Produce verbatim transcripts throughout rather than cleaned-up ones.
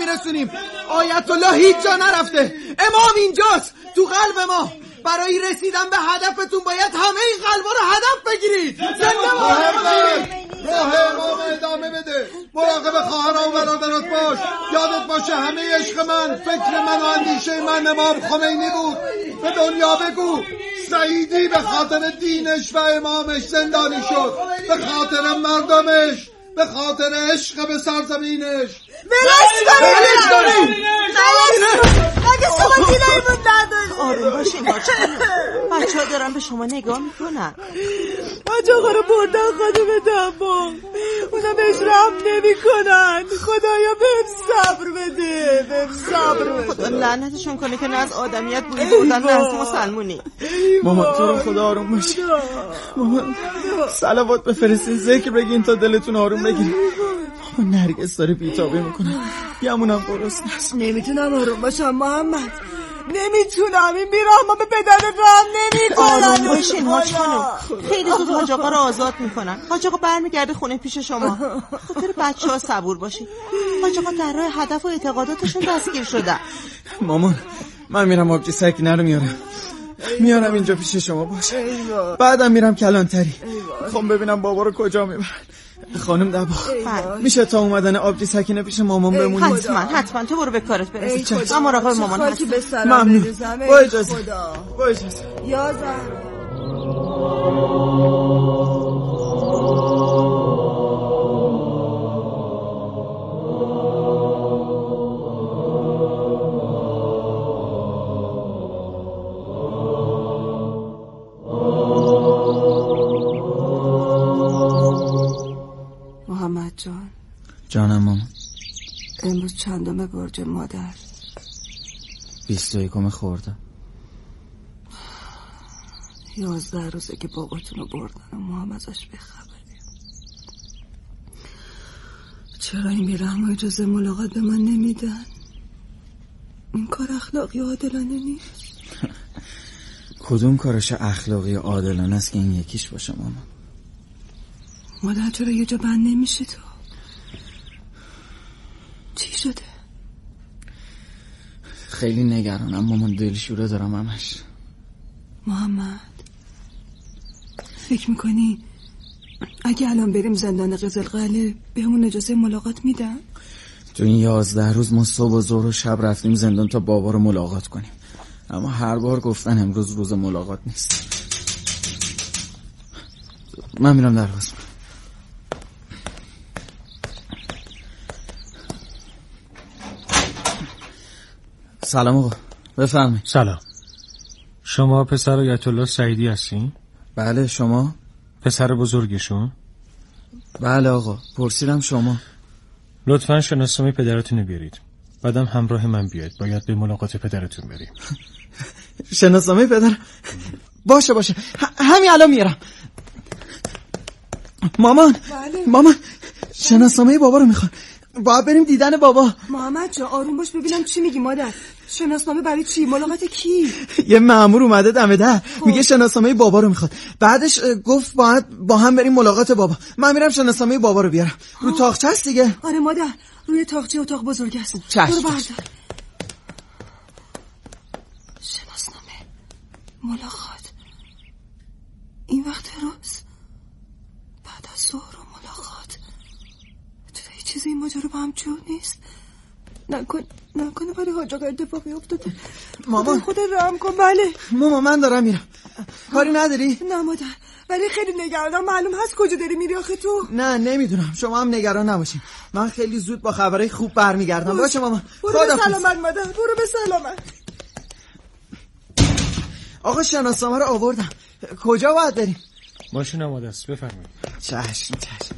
میرسونیم. آیت الله هیچ جا نرفته، امام اینجاست تو قلب ما. برای رسیدن به هدفتون باید همه این قلبا رو هدف بگیرید. زنده باشید. راه امام ادامه بده. مراقب خواهرها و برادرات باش. یادت باشه همه عشق من، فکر من و اندیشه من امام خمینی بود. به دنیا بگو سعیدی به خاطر دینش و امامش زندانی شد، به خاطر مردمش، به خاطر عشق به سرزمینش. ولش کنید اگه شما دینایمون ندارید. آروم باشین بچه ها دارن به شما نگاه میکنن. بچه ها رو بردن خانم دمام، اونا بهش رحم نمی کنن. خدایا بهم صبر بده، بهم صبر بده. خدا لعنتشون کنه که نه از آدمیت بوی بردن نه از مسلمونی. مامان تو رو خدا آروم باشی. مامان صلوات بفرستین، ذکر بگین تا دلتون آروم بگیره. مامان نرگس داره بیتابی میکنه، گمونم گرسنه است. نمیتونم آروم باشم محمد، نمیتونم. این بیرحما به پدرت رحم نمیکنن. آروم باشین حاج خانم، خیلی زود حاج آقا رو آزاد میکنن. حاج آقا برمیگرده خونه پیش شما. خاطر بچه ها صبور باشین. حاج آقا در راه هدف و اعتقاداتشون دستگیر شدن. مامان من میرم آبجی سکینه رو میارم میارم اینجا پیش شما باشه. بعدم میرم کلانتری، میخوام ببینم بابا رو کجا میبرن. خانم دبا میشه تا اومدن آبجی سکینه پیش مامان بمونید؟ حتما حتما تو برو به کارت برسی. من مراقب مامان هستم. ممنون. با اجازه با اجازه. یا زهرا محمد جان. جانم مامان. امروز چندم برج مادر؟ بیست و یکم خورده. یازده روزه که باباتون رو بردن و ما هم ازش بخبریم. چرا این بیرحم اجازه ملاقات به من نمیدن؟ این کار اخلاقی عادلانه نیست. کدوم کارش اخلاقی عادلانه است که این یکیش باشه مامان؟ مادر چرا یه جا بند نمیشه تو؟ چی شده؟ خیلی نگرانم مامان، دلشوره دارم همش. محمد فکر میکنی اگه الان بریم زندان قزلقلعه بهمون اجازه ملاقات میدن؟ تو این یازده روز ما صبح و ظهر و شب رفتیم زندان تا بابا رو ملاقات کنیم، اما هر بار گفتن امروز روز ملاقات نیست. من میرم درواز. سلام آقا، بفرمایید. سلام. شما پسر آیت الله سعیدی هستین؟ بله. شما؟ پسر بزرگشون؟ بله آقا. پرسیدم شما. لطفاً شناسنامه پدرتون رو بیارید، بعدم همراه من بیاید، باید به ملاقات پدرتون بریم. شناسنامه پدر؟ باشه باشه ه- همین الان میارم. مامان بله. مامان شناسنامه بابا رو میخوان، باید بریم دیدن بابا. محمد جا آروم باش ببینم چی میگی مادر. شناسنامه برای چی؟ ملاقات کی؟ یه مأمور اومده دم در میگه شناسنامه بابا رو میخواد. بعدش گفت باید با هم بریم ملاقات بابا. من میرم شناسنامه بابا رو بیارم. رو تاقچه است دیگه. آره مادر، روی تاقچه اتاق بزرگ است. چشم. برو بردار. شناسنامه، ملاقات، این وقت روز، بعد از ظهر و ملاقات. چرا هیچ چیزی این ماجرا با هم جور نیست؟ نکن نکنه برای حاج آقا اتفاقی افتاده. مامان خدا رحم کن. بله مامان من دارم میرم. کاری نداری؟ نه مادر، ولی خیلی نگرانم. معلوم هست کجا داری میری آخه تو؟ نه نمیدونم، شما هم نگران نباشین، من خیلی زود با خبرهای خوب برمیگردم. باشه مامان. برو به سلامت مادر، برو به سلامت. آقا شناسنامه رو آوردم، کجا باید بریم؟ ماشین آماده است، بفرمایید. چشم چشم.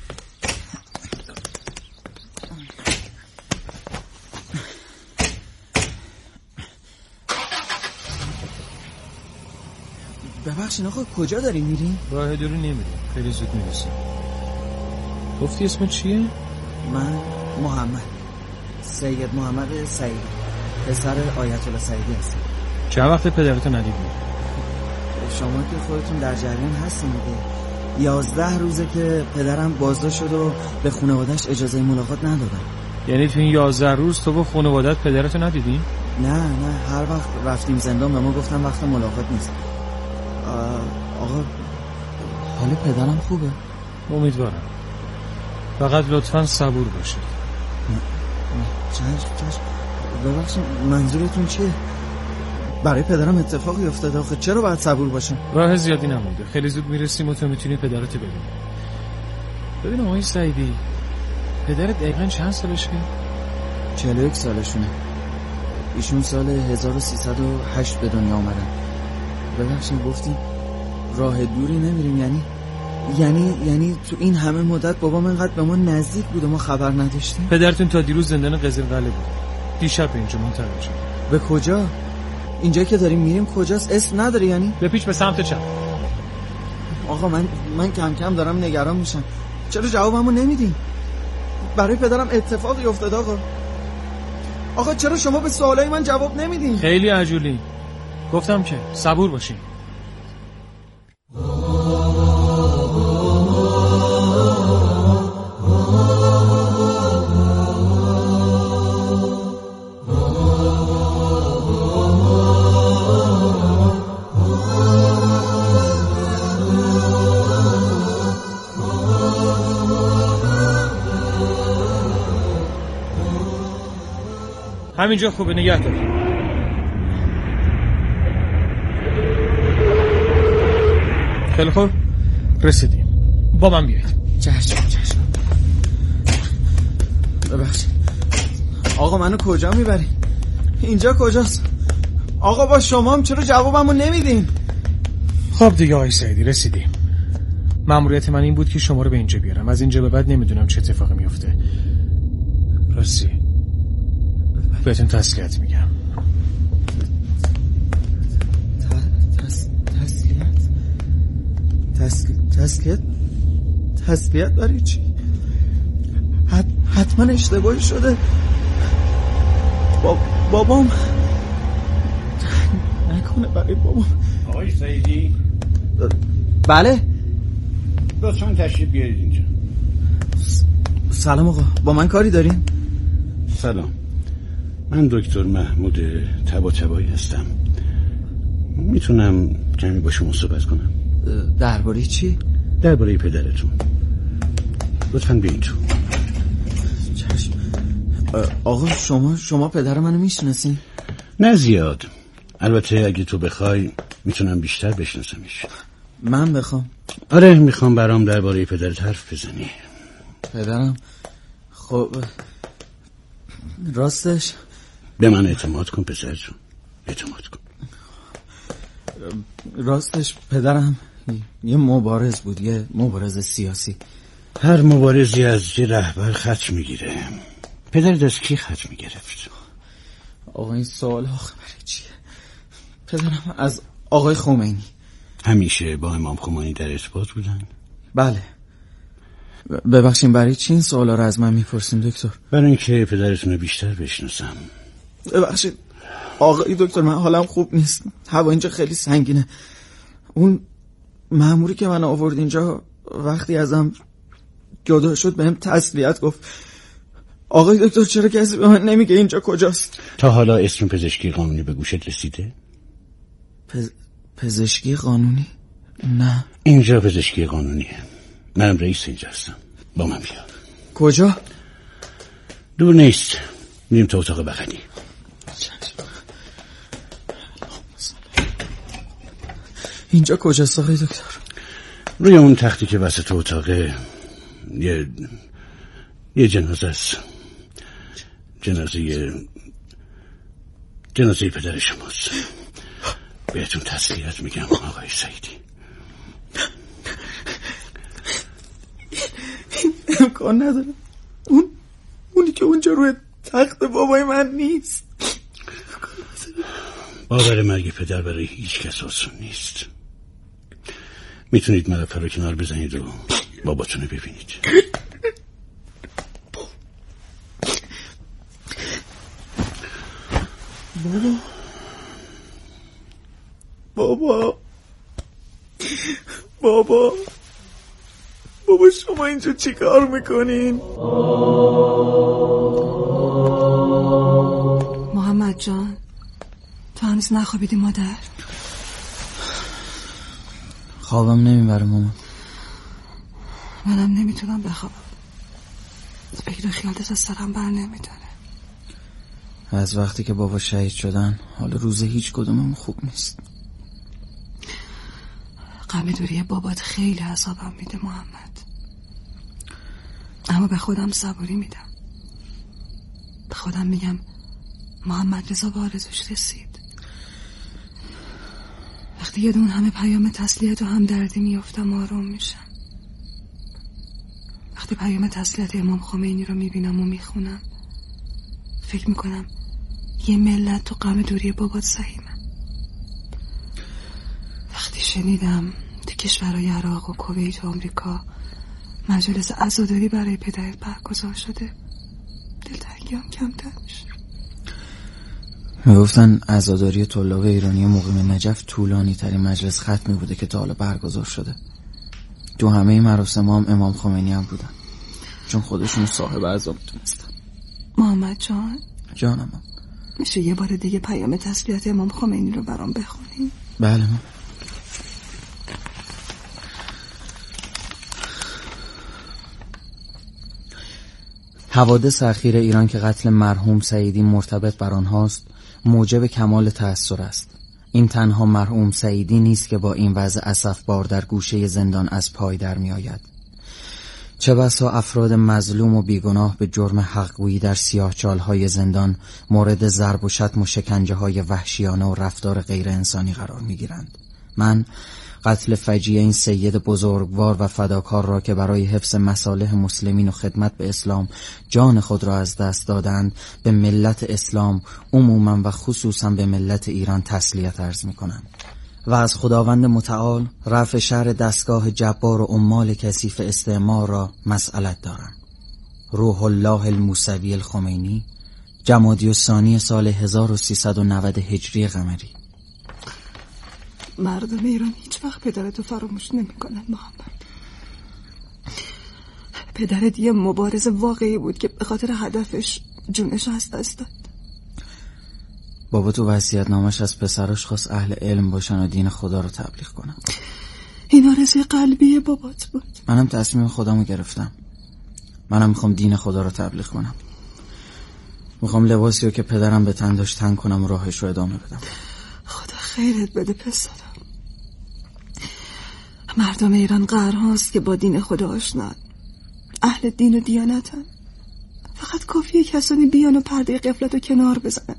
ببخشید آقا کجا داری میریم؟ راه دور نمیریم، خیلی زود میرسیم. گفتی اسمت چیه؟ من محمد سید محمد سعیدی، پسر آیت الله سعیدی هستم. چند وقت پدرتو ندیدی؟ شما که خودتون در جریان هستین دیگه. یازده روزه که پدرم بازداشت شد و به خانواده‌اش اجازه ملاقات ندادن. یعنی تو این یازده روز تو با خانوادت پدرتو ندیدی؟ نه نه هر وقت رفتیم زندان به ما گفتن وقت ملاقات نیست. آقا حال پدرم خوبه؟ امیدوارم. فقط لطفاً صبور باشید. چشم چشم. ببخشید منظورتون چیه؟ برای پدرم اتفاقی افتاده آخه چرا باید صبور باشم؟ راه زیادی نمونده. خیلی زود میرسیم و تو میتونی پدرتو ببینی. ببین آقای سعیدی، پدرت دقیقاً چند سالشه؟ چهل و یک سالشونه. ایشون سال هزار و سیصد و هشت به دنیا آمدن. ببخشید گفتیم راه دوری نمیریم، یعنی یعنی یعنی تو این همه مدت بابام اینقدر به ما نزدیک بود و ما خبر نداشتیم؟ پدرتون تا دیروز زندان قزلقله بود. دیشب اینجا منتقل شد. به کجا؟ اینجا که داریم میریم کجاست؟ اسم نداره یعنی؟ بپیچ به سمت چپ. آقا من من کم کم دارم نگران میشم. چرا جوابمو نمیدین؟ برای پدرم اتفاقی افتاده آقا. آقا چرا شما به سوالای من جواب نمیدین؟ خیلی عجولی. گفتم که صبور باشین. همینجا خوبه، نگه دار. خیلی خوب رسیدیم. با من بیایید. چشم چشم. ببخشید آقا منو کجا میبری؟ اینجا کجاست؟ آقا با شما هم چرا جوابمو نمیدین؟ خب دیگه آقای سعیدی رسیدیم. مأموریت من این بود که شما رو به اینجا بیارم. از اینجا به بعد نمیدونم چه اتفاقی میفته. راستی بهتون تسلیت میگم. تسلیت؟ تسلیت؟ تسلیت برای چی؟ حتما اشتباهی شده. با... بابام نکنه برای بابام. آقای سعیدی؟ بله؟ لطفاً تشریف بیارید اینجا. سلام آقا، با من کاری دارین؟ سلام، من دکتر محمود طباطبایی هستم. میتونم کمی با شما صحبت کنم؟ درباره چی؟ درباره پدرتون. لطفاً بیاین تو. چشم. آقا شما شما پدر منو میشناسین؟ نه زیاد، البته اگه تو بخوای میتونم بیشتر بشناسمش. من بخوام؟ آره میخوام برام درباره پدرت حرف بزنی. پدرم خب راستش به من اعتماد کن پسر جون، اعتماد کن. راستش پدرم یه مبارز بود، یه مبارز سیاسی. هر مبارزی از یه رهبر خط میگیره. پدرت از کی خط میگرفت؟ آقا این سوال آخه برای چیه؟ پدرم از آقای خمینی. همیشه با امام خمینی در ارتباط بودن؟ بله. ببخشید برای چی این سوالا رو از من میپرسیم دکتر؟ برای اینکه پدرتون رو بیشتر بشناسم. ببخشید آقای دکتر من حالم خوب نیست، هوا اینجا خیلی سنگینه. اون مأموری که من آورد اینجا وقتی ازم جدا شد بهم تسلیت گفت. آقای دکتر چرا کسی به من نمیگه اینجا کجاست؟ تا حالا اسم پزشکی قانونی به گوشت رسیده؟ پز... پزشکی قانونی؟ نه. اینجا پزشکی قانونیه. منم رئیس اینجا هستم. با من بیا. کجا؟ دور نیست، میریم تا اتاق بغلی. اینجا کجاست آقای دکتر؟ روی اون تختی که وسط اتاقه یه یه جنازه است. جنازه جنازه پدر شماست. بهتون تسلیت میگم آقای سعیدی. امکان نداره. اون اونی که اونجا روی تخت بابای من نیست. باور مرگ پدر برای هیچ کس آسون نیست. میتونید ملافه رو کنار بزنید و باباتون رو ببینید. بابا بابا بابا بابا شما اینجا چی کار میکنین؟ جان تو هنوز نخوابیدی مادر؟ خوابم نمیبره مامان. منم نمیتونم بخوابم. فکر خیالت از سرم بر نمیداره. از وقتی که بابا شهید شدن حال روز هیچ کدومم خوب نیست. غم دوری بابات خیلی عذابم میده محمد، اما به خودم صبوری میدم. به خودم میگم محمد رضا به آرزوش رسید. وقتی یاد اون همه پیام تسلیت و همدردی میافتم آروم میشم. وقتی پیام تسلیت امام خمینی رو میبینم و میخونم فکر میکنم یه ملت تو غم دوری بابات سهیمه. وقتی شنیدم تو کشورهای عراق و کویت و آمریکا مجالس عزاداری برای پدرت برگزار شده دلتنگی‌ام کمتر میشه. میگفتن عزاداری طلاب ایرانی مقیم نجف طولانی ترین مجلس ختمی بوده که تا حالا برگزار شده. تو همه این مراسم هم امام خمینی هم بودن، چون خودشون صاحب عزا میتونستن. محمد جان جانم، میشه یه بار دیگه پیام تسلیت امام خمینی رو برام بخونی؟ بله من. حوادث اخیر ایران که قتل مرحوم سعیدی مرتبط بر آنهاست موجب کمال تأثر است. این تنها مرحوم سعیدی نیست که با این وضع اسفبار در گوشه زندان از پای در می آید. چه بسا افراد مظلوم و بیگناه به جرم حق‌گویی در سیاهچال‌های زندان مورد ضرب و شتم و شکنجه‌های وحشیانه و رفتار غیر انسانی قرار می‌گیرند. من قتل فجیع این سید بزرگوار و فداکار را که برای حفظ مصالح مسلمین و خدمت به اسلام جان خود را از دست دادند به ملت اسلام عموما و خصوصا به ملت ایران تسلیت عرض می‌کنم و از خداوند متعال رفع شر دستگاه جبار و عمال کثیف استعمار را مسئلت دارم. روح الله الموسوی الخمینی، جمادی الثانی سال هزار و سیصد و نود هجری قمری. مردم ایران هیچ وقت پدرتو فراموش نمی کنن محمد. پدرت یه مبارز واقعی بود که به خاطر هدفش جونش از دست داد. بابا تو وصیت‌نامش از پسراش خواست اهل علم باشن و دین خدا رو تبلیغ کنن. این آرزوی قلبی بابات بود. منم تصمیم خودمو گرفتم. منم میخوام دین خدا رو تبلیغ کنم. میخوام لباسی رو که پدرم به تن داشت تن کنم و راهش رو ادامه بدم. خدا خیرت بده پسرم. مردم ایران قرن‌هاست که با دین خدا آشنان، اهل دین و دیانتن. فقط کافیه کسانی بیان و پرده غفلت رو کنار بزنن.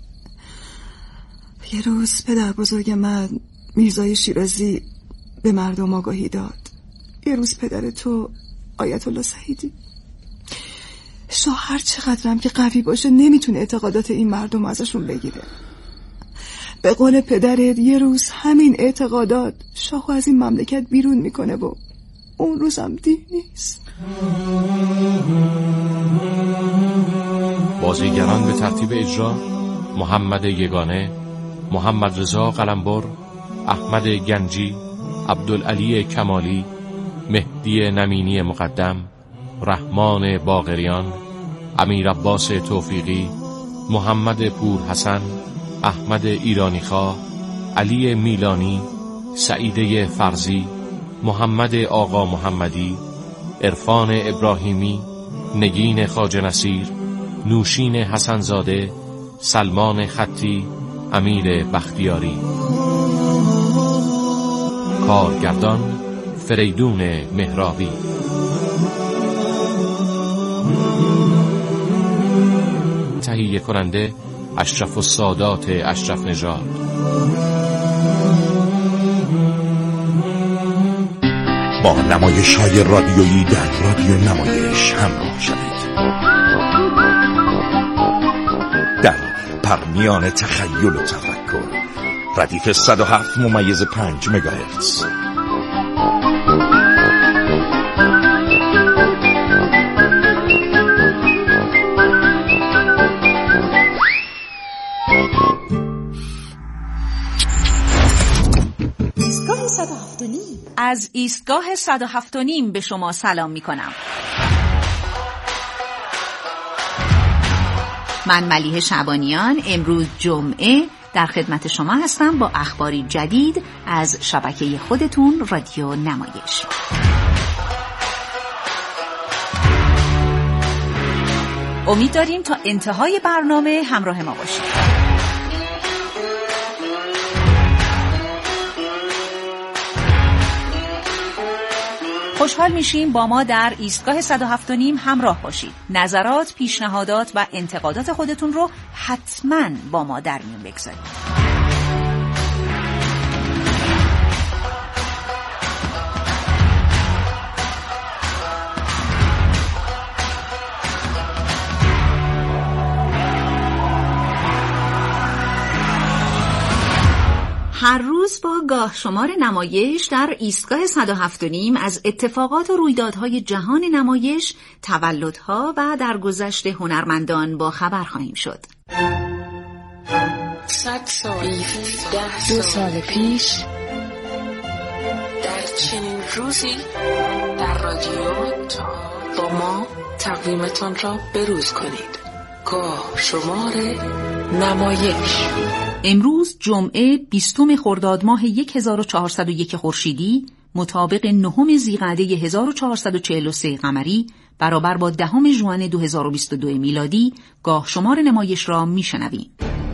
یه روز پدر بزرگ من میرزای شیرازی به مردم آگاهی داد. یه روز پدر تو آیت الله سعیدی. شاه هر چقدرم که قوی باشه نمیتونه اعتقادات این مردم ازشون بگیره. به قول پدرت یه روز همین اعتقادات شاهو از این مملکت بیرون میکنه و اون روزم دیر نیست. بازیگران به ترتیب اجرا: محمد یگانه، محمد رضا قلمبر، احمد گنجی، عبدالعلی کمالی، مهدی نمینی مقدم، رحمان باقریان، امیر عباس توفیقی، محمد پور حسن، احمد ایرانیخواه، علی میلانی، سعیده فرزی، محمد آقا محمدی، عرفان ابراهیمی، نگین خواجه نصیر، نوشین حسنزاده، سلمان خطی، امیر بختیاری. کارگردان فریدون مهرابی. تهیه کننده اشرف السادات اشرف نژاد. با نمایش‌های رادیویی در رادیو نمایش همراه شوید. در پرمیان تخیل و تفکر، ردیف صد و هفت ممیز پنج مگاهرتز. از ایستگاه صد و هفت و نیم به شما سلام می کنم. من ملیحه شعبانیان امروز جمعه در خدمت شما هستم با اخباری جدید از شبکه خودتون رادیو نمایش. امید داریم تا انتهای برنامه همراه ما باشید. خوشحال میشیم با ما در ایستگاه صد و هفت و نیم همراه باشید. نظرات، پیشنهادات و انتقادات خودتون رو حتما با ما در میون بگذارید. هر روز با گاه شمار نمایش در ایستگاه صد و هفت و نیم از اتفاقات و رویدادهای جهان نمایش، تولدها و درگذشت هنرمندان با خبر خواهیم شد. صد سال دو سال پیش در چنین روزی در رادیو با ما تقویمتان را بروز کنید. گاه شمار نمایش. امروز جمعه بیستم خرداد ماه هزار و چهارصد و یک خورشیدی مطابق نهم ذیقعده هزار و چهارصد و چهل و سه قمری برابر با دهم ژوئن دو هزار و بیست و دو میلادی گاه شمار نمایش را میشنویم.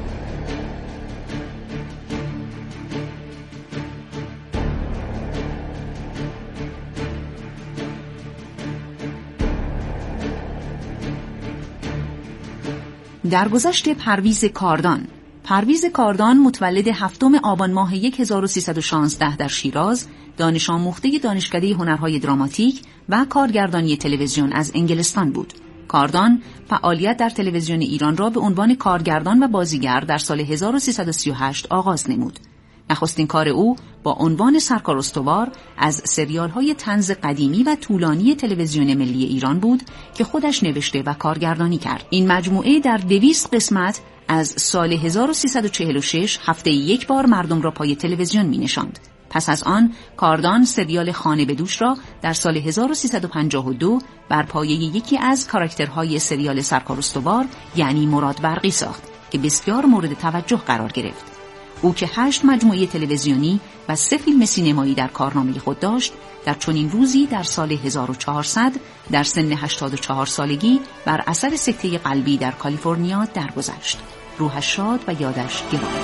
درگذشت پرویز کاردان. پرویز کاردان متولد هفتم آبان ماه هزار و سیصد و شانزده در شیراز، دانش آموخته دانشکده هنرهای دراماتیک و کارگردانی تلویزیون از انگلستان بود. کاردان فعالیت در تلویزیون ایران را به عنوان کارگردان و بازیگر در سال هزار و سیصد و سی و هشت آغاز نمود. نخستین کار او با عنوان سرکار استوار از سریال‌های طنز قدیمی و طولانی تلویزیون ملی ایران بود که خودش نوشته و کارگردانی کرد. این مجموعه در دویست قسمت از سال هزار و سیصد و چهل و شش هفته یک بار مردم را پای تلویزیون می نشاند. پس از آن کاردان سریال خانه به دوش را در سال هزار و سیصد و پنجاه و دو بر پایه یکی از کاراکترهای سریال سرکار استوار یعنی مراد برقی ساخت که بسیار مورد توجه قرار گرفت. او که هشت مجموعه تلویزیونی و سه فیلم سینمایی در کارنامه خود داشت، در چنین روزی در سال هزار و چهارصد در سن هشتاد و چهار سالگی بر اثر سکته قلبی در کالیفرنیا درگذشت. روحش شاد و یادش گرامی.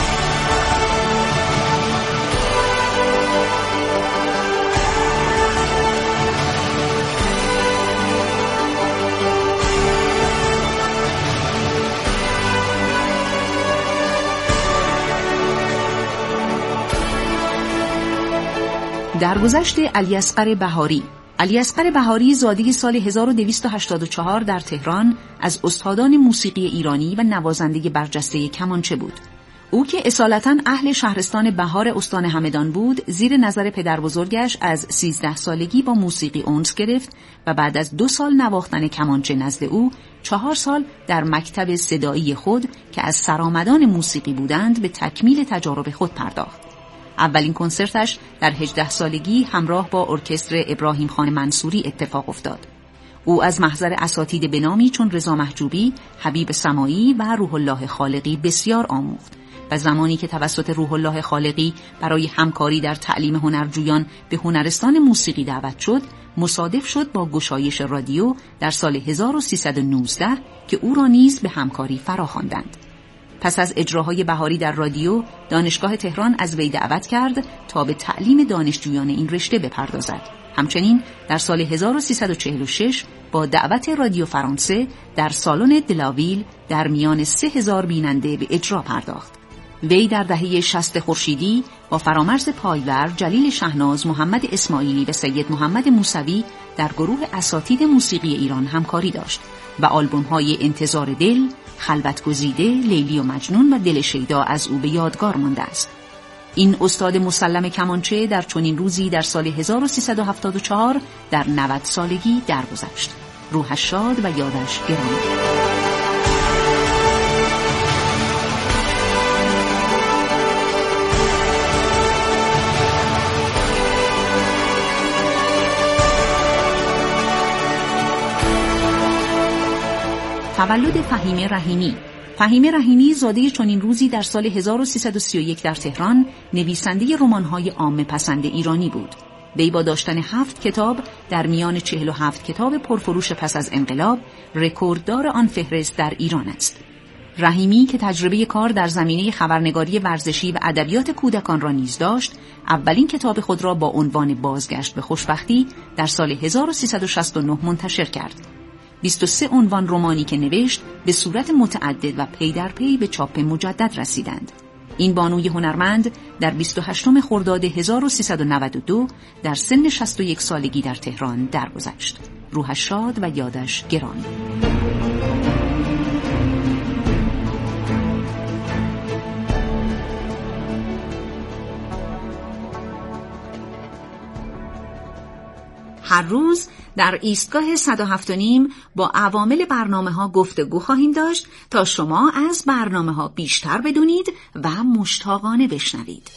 درگذشت علیاصغر بهاری. علیاصغر بهاری زاده سال هزار و دویست و هشتاد و چهار در تهران از استادان موسیقی ایرانی و نوازنده برجسته کمانچه بود. او که اصالتاً اهل شهرستان بهار استان همدان بود، زیر نظر پدر بزرگش از سیزده سالگی با موسیقی انس گرفت و بعد از دو سال نواختن کمانچه نزد او، چهار سال در مکتب صدایی خود که از سرآمدان موسیقی بودند به تکمیل تجارب خود پرداخت. اولین کنسرتش در هجده سالگی همراه با ارکستر ابراهیم خان منصوری اتفاق افتاد. او از محضر اساتید بنامی چون رضا محجوبی، حبیب سماعی و روح الله خالقی بسیار آموخت و زمانی که توسط روح الله خالقی برای همکاری در تعلیم هنرجویان به هنرستان موسیقی دعوت شد، مصادف شد با گشایش رادیو در سال هزار و سیصد و نوزده که او را نیز به همکاری فراخواندند. پس از اجراهای بهاری در رادیو، دانشگاه تهران از وی دعوت کرد تا به تعلیم دانشجویان این رشته بپردازد. همچنین در سال هزار و سیصد و چهل و شش با دعوت رادیو فرانسه در سالن دلاویل در میان سه هزار بیننده به اجرا پرداخت. وی در دهه شصت خورشیدی با فرامرز پایور، جلیل شهناز، محمد اسماعیلی و سید محمد موسوی در گروه اساتید موسیقی ایران همکاری داشت و آلبوم‌های انتظار دل، خلوت گزیده، لیلی و مجنون و دل شیدا از او به یادگار مانده است. این استاد مسلم کمانچه در چنین روزی در سال هزار و سیصد و هفتاد و چهار در نود سالگی درگذشت. روحش شاد و یادش گرامی. تولد فهیمه رحیمی. فهیمه رحیمی زاده چنین روزی در سال هزار و سیصد و سی و یک در تهران نویسنده رمان‌های عامه پسند ایرانی بود. وی با داشتن هفت کتاب در میان چهل و هفت کتاب پرفروش پس از انقلاب رکورددار آن فهرست در ایران است. رحیمی که تجربه کار در زمینه خبرنگاری ورزشی و ادبیات کودکان را نیز داشت، اولین کتاب خود را با عنوان بازگشت به خوشبختی در سال هزار و سیصد و شصت و نه منتشر کرد. بیست و سه عنوان رمانی که نوشت به صورت متعدد و پی در پی به چاپ مجدد رسیدند. این بانوی هنرمند در بیست و هشتم خرداد هزار و سیصد و نود و دو در سن شصت و یک سالگی در تهران درگذشت. روحش شاد و یادش گرامی. هر روز در ایستگاه صد و هفت و نیم با عوامل برنامه ها گفتگو خواهیم داشت تا شما از برنامه ها بیشتر بدونید و مشتاقانه بشنوید.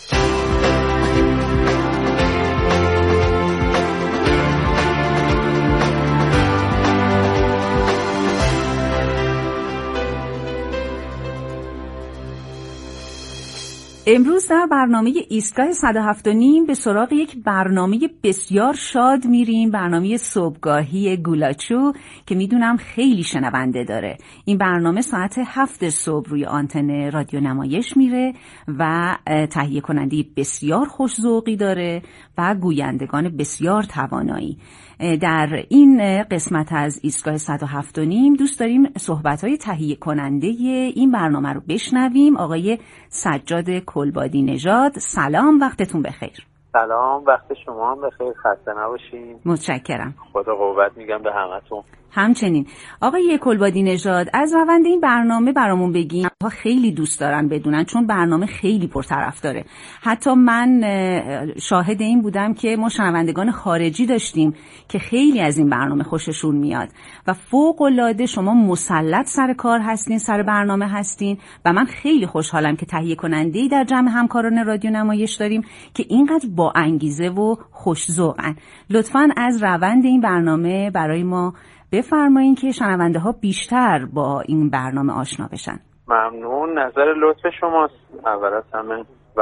امروز در برنامه ایستگاه صد و هفت و نیم به سراغ یک برنامه بسیار شاد میریم، برنامه صبحگاهی گولاچو که میدونم خیلی شنونده داره. این برنامه ساعت هفت صبح روی آنتن رادیو نمایش میره و تهیه کننده بسیار خوش‌ذوقی داره و گویندگان بسیار توانایی. در این قسمت از ایستگاه صد و هفت و نیم دوست داریم صحبت‌های تهیه کننده این برنامه رو بشنویم. آقای سجاد کلبادی نژاد، سلام، وقتتون بخیر. سلام، وقت شما هم بخیر، خسته نباشین. متشکرم. خدا قوت میگم به همتون. همچنین. آقای کلبادی نژاد، از روند این برنامه برامون بگین. ها خیلی دوست دارن بدونن چون برنامه خیلی پرطرفداره. حتی من شاهد این بودم که ما شنوندگان خارجی داشتیم که خیلی از این برنامه خوششون میاد و فوق العاده شما مسلط سر کار هستین، سر برنامه هستین و من خیلی خوشحالم که تهیه کننده‌ای در جمع همکاران رادیو نمایش داریم که اینقدر با انگیزه و خوش‌ذوقن. لطفاً از روند این برنامه برای ما بفرمایین که شنونده ها بیشتر با این برنامه آشنا بشن. ممنون، نظر لطف شماست اول از همه. و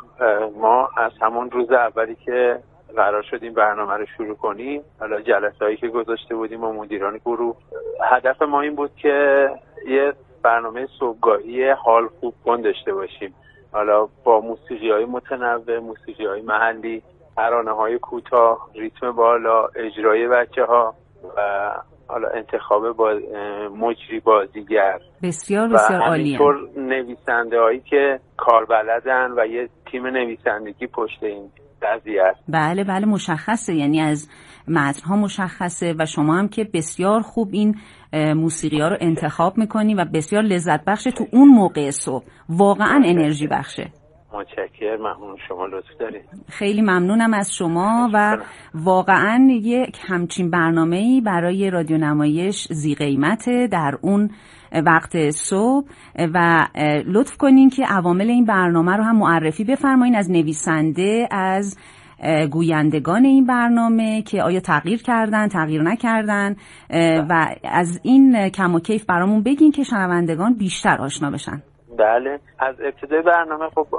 ما از همون روز اولی که قرار شد این برنامه رو شروع کنیم، حالا جلسه‌ای که گذاشته بودیم با مدیران گروه، هدف ما این بود که یه برنامه صبحگاهی حال خوب کن داشته باشیم. حالا با موسیقی‌های متنوع، موسیقی‌های محلی، ترانه‌های کوتاه، ریتم بالا، اجرای بچه‌ها و حالا انتخاب با مجری بازیگر. بسیار بسیار عالیه. و همینطور نویسنده هایی که کاربلدن و یه تیم نویسندگی پشت این قضیه است. بله بله مشخصه، یعنی از متن‌ها مشخصه و شما هم که بسیار خوب این موسیقی ها رو انتخاب میکنی و بسیار لذت بخشه تو اون موقع صبح، واقعا انرژی بخشه. متشکرم، ممنون، شما لطف دارید. خیلی ممنونم از شما و واقعا یک همچین برنامه‌ای برای رادیو نمایش ذی قیمته در اون وقت صبح و لطف کنین که عوامل این برنامه رو هم معرفی بفرمایین، از نویسنده، از گویندگان این برنامه که آیا تغییر کردن، تغییر نکردن و از این کم و کیف برامون بگین که شنوندگان بیشتر آشنا بشن. بله، از ابتدای برنامه خب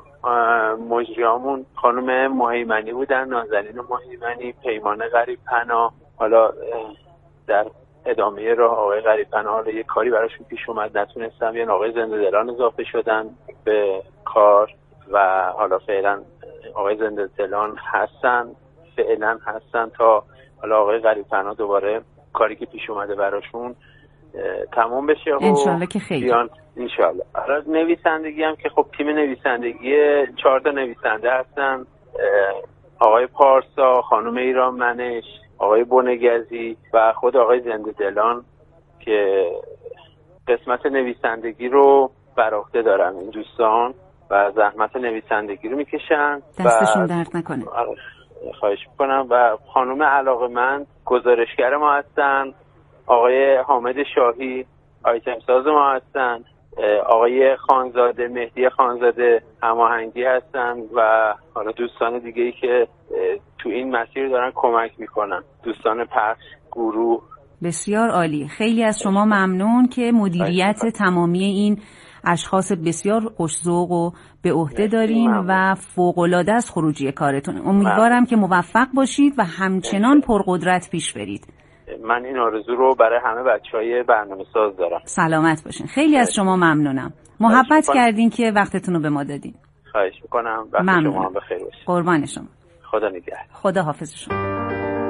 مجریامون خانم مهیمنی بودن، نازنین مهیمنی، پیمان غریب پناه. حالا در ادامه راه آقای غریب پناه حالا یه کاری براشون پیش اومد، نتونستم، یه آقای زنده دلان اضافه شدن به کار و حالا فعلا آقای زنده دلان هستن فعلا هستن تا حالا آقای غریب پناه دوباره کاری که پیش اومده براشون تمام بشه و انشالله که خیلی بیان انشالله. حالا نویسندگی هم که خب تیم نویسندگی چهار تا نویسنده هستن، آقای پارسا، خانم ایران منش، آقای بنگزی و خود آقای زنده دلان که قسمت نویسندگی رو بر عهده دارن این دوستان و زحمت نویسندگی رو میکشن. دستشون درد نکنه. خواهش میکنم. و خانم علاقه‌مند گزارشگر ما هستن، آقای حامد شاهی آیتم ساز ما هستن، آقای خانزاده مهدی خانزاده هماهنگی هستن و حالا دوستان دیگه ای که تو این مسیر دارن کمک میکنن، دوستان پخش، گروه بسیار عالی. خیلی از شما ممنون که مدیریت تمامی این اشخاص بسیار خوش‌ذوق و به عهده دارین و فوق‌العاده است خروجی کارتون. امیدوارم که موفق باشید و همچنان پرقدرت پیش برید. من این آرزو رو برای همه بچهای برنامه ساز دارم. سلامت باشین. خیلی از شما ممنونم. محبت کردین که وقتتون رو به ما دادین. خواهش میکنم. وقت شما هم بخیر باشه. قربان شما. خدا نگهدار. خدا حافظ شما.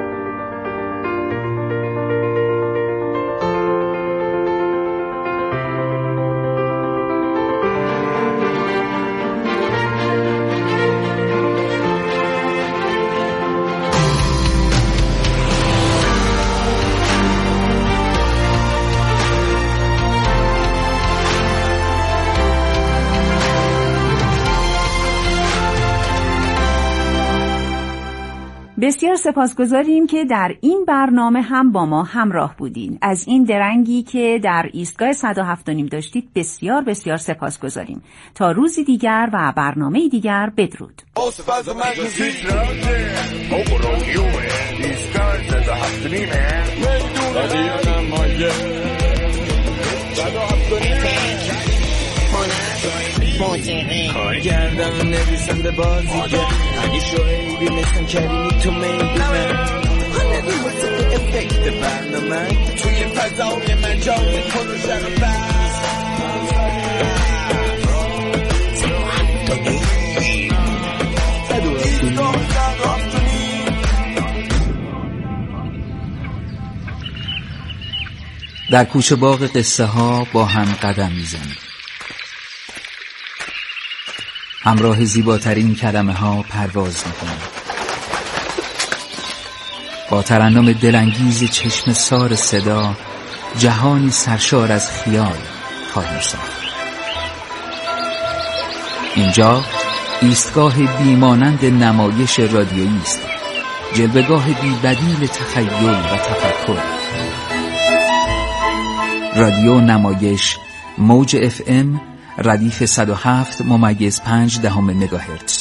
بسیار سپاسگزاریم که در این برنامه هم با ما همراه بودین. از این درنگی که در ایستگاه صد و هفت و نیم داشتید بسیار بسیار سپاسگزاریم. تا روزی دیگر و برنامه دیگر بدرود. کارگردان نویسنده بازیگر اگه شعیبی مثل کریمی تو میدونم واسه افکت برنامه توی فضای مجال پروژه رو بس در کوچه باغ قصه ها با هم قدم میزنیم، همراه زیباترین کلمه ها پرواز میکنیم، با ترنم دلانگیز چشم سار صدا جهانی سرشار از خیال خواهیم ساخت. اینجا ایستگاه بیمانند نمایش رادیویی است، جلوه‌گاه بی‌بدیل تخیل و تفکر. رادیو نمایش موج اف ام ردیف صد و هفت ممیز پنج دهم مگاهرتز.